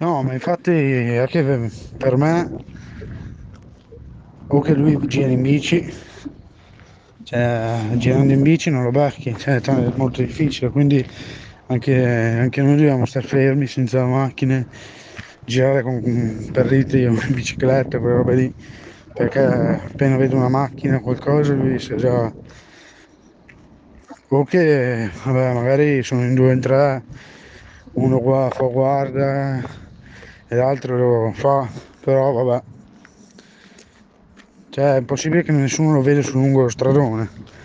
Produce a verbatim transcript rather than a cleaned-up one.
No, ma infatti anche per per me, o che lui gira in bici, cioè girando in bici non lo becchi, cioè è molto difficile, quindi anche, anche noi dobbiamo stare fermi senza macchine, girare con, per ritmi o in bicicletta, quelle robe lì, perché appena vedo una macchina o qualcosa lui sa già, o che vabbè, magari sono in due o in tre, uno qua fa guarda e l'altro lo fa, però vabbè, cioè è impossibile che nessuno lo vede sul lungo stradone.